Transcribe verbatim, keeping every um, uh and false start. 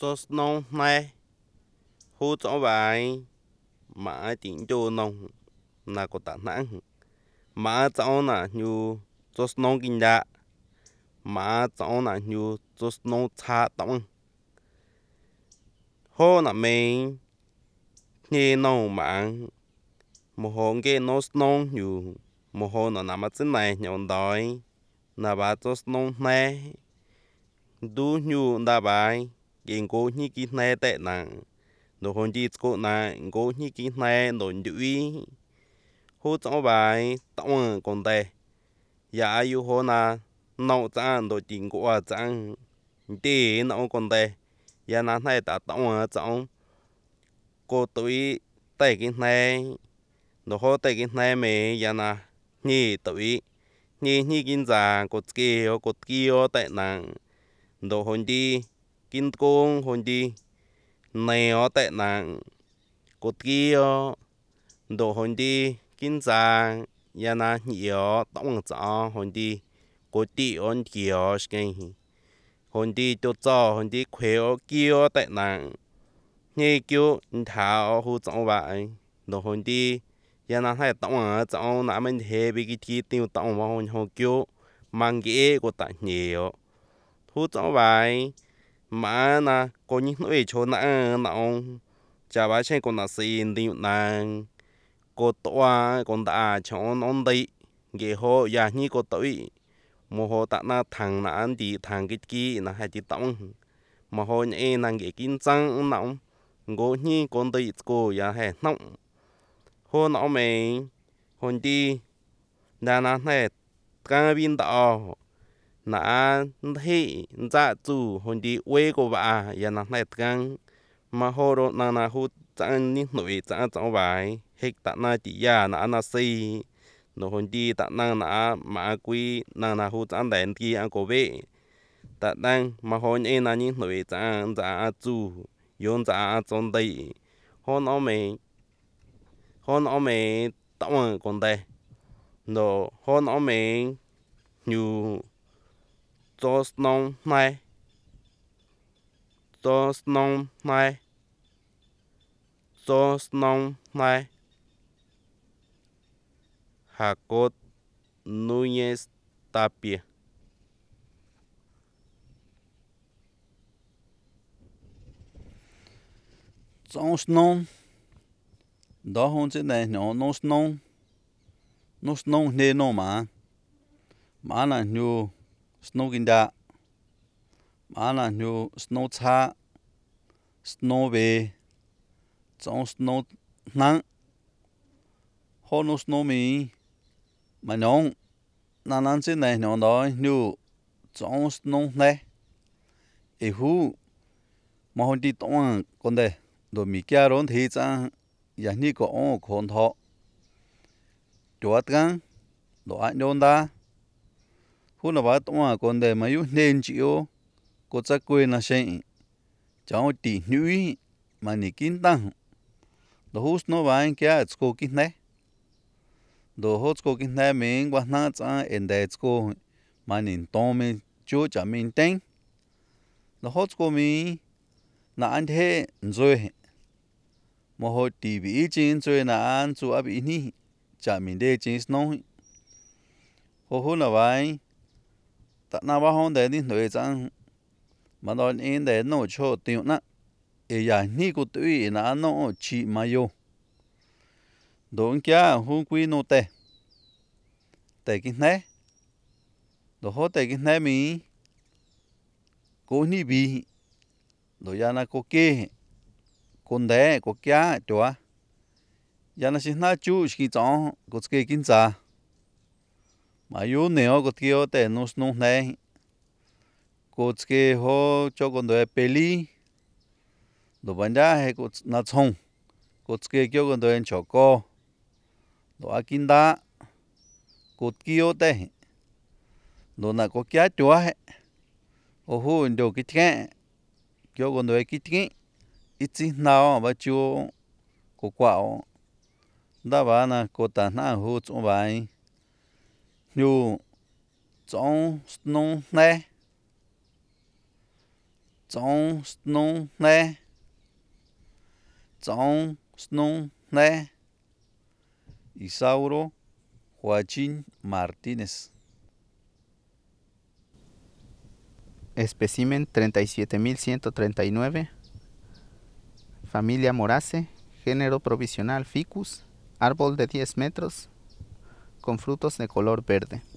cho nông này hú cho bài mà tiếng cho nông là có tận năng mà cho là như cho nông kinh đa mà cho là như cho nông cha tổng hô là mình nghe nông mạng một hôm cái nó nông như một hôm nó nằm ở trên này nhọn đói là bà cho nông này đủ nhu đa bài kiến cố như kia này tệ nặng đồ hồn đi cố này cố như kia này đồ đuôi hỗ trợ bài tổng còn tệ giá yêu hồ na nấu chăn đồ tiền của chăn đi nấu còn tệ giá na này ta tổng tổng cô tuổi tệ cái này đồ hồ tệ cái này mày giá na nhị tuổi nhị nhị kinh già cột kia cột kia tệ nặng đồ hồn đi kinh công hồn đi này ở tệ nặng cột kia đồ hồn đi kinh già ya na nhiều tổng cho hồn đi cột đi on kia cái hồn đi cho cho hồn đi khỏe kia tệ nặng như kiểu thảo hú trong vậy đồ hồn đi ya na hay tổng ở trong nãy mình hệ bị cái thi tiêu tổng vào hồn hồn kiểu mang ghế của tại nhiều hú trong vậy mà na có những người cho na nào chả phải xem con là xin đi na cô toa con đã cho nó đi ghế hồ ya như cô tuổi một hồ ta na thằng na anh đi thằng cái kia na hay đi tổng mà hồ nhẹ na ghế kinh doanh nóng ngô như con đi cô ya hay nóng hồ nó mày hồn đi đà na hay cái bên đó nã thị dạ chủ hồn đi quê của bà ya nã này căng mà hồ đồ nã nã hút chẳng ní nổi chẳng chẳng vài hết tạ na chỉ ya nã nã si nó hồn đi tạ na nã mà quý nã nã hút chẳng đèn kia ăn cổ vệ tạ đang mà hồn ấy nã ní nổi chẳng dạ chủ yon dạ trong đây hồn ở mày hồn ở mày tổng còn đây nó hồn ở mày nhiều cho nông này cho nông này cho nông này Jacob Núñez Tapia trong nông đó hôn trên này nó nó nông nó nông nè nó mà mà là nhiều snow kinh đa mà là nhiều snow cha snow về trong snow nắng hôn nó snow mi mà nó nà nà trên này nó đó nhiều trong snow này ấy hu mà hôn đi tông con đây đồ mi kia rồi thì chẳng ya ni có ông con thọ chuột gan đồ ăn nhon da hu nó bảo tông con đây mà yêu nên chịu có chắc quên là xem cháu tỷ nữ mà nị kín tăng đồ hút nó vào kia có kín này đồ hút có kín này mình qua nãy chẳng em để có mà nị tông mình chú chả mình tên đồ hút có mình là anh thế rồi mà hồi ti vi trên rồi là anh chú áp ini chả mình để trên snow hồ hồ là vậy ta nào bảo hông để đi nơi chẳng mà đón in để nó cho tiêu nè ấy ya ni cô tuổi là nó chỉ mà yo đón kia hông quý nó tệ tệ cái này đồ hồ tệ cái này mi cô ni bi đồ ya na cô kê con đẻ cô kia chúa ya na xin na chú khi chọn cô kê kinh giá mà yo neo cô kia tệ nó snow này cô kê ho cho con đẻ peli đồ bánh đá hay cô na chong cô kê kêu con đẻ chó co đồ ăn kinh đá cô kia tệ đồ na cô kia chúa hay ô hô đồ cái thế kêu con đẻ cái thế ít gì nào mà chú cô quạo đã bảo là cô ta na hú trong bài nhiều trong snow này Tsón snún jné. Tsón snún jné. Isauro Joaquín Martínez. Espécimen treinta y siete mil ciento treinta y nueve. Familia Morace. Género provisional Ficus. Árbol de diez metros. Con frutos de color verde.